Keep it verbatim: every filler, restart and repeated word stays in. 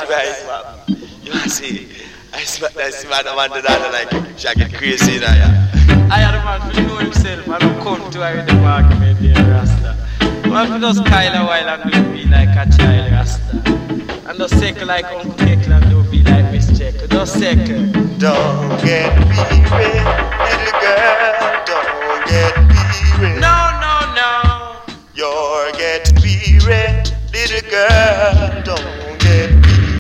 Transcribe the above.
surprised, man. You want to see? I see, I see, man, I'm under that, like, she get crazy, you know, yeah. I had a man to know himself, I don't come to her in the argument, dear Rasta. Man, for just Kyle a while and do be like a child, Rasta. And just second like Uncle Jekyll and do be like Miss Jekyll. Just second. Don't get weary, little girl, don't get weary. No, no, no. You're getting weary, little girl, don't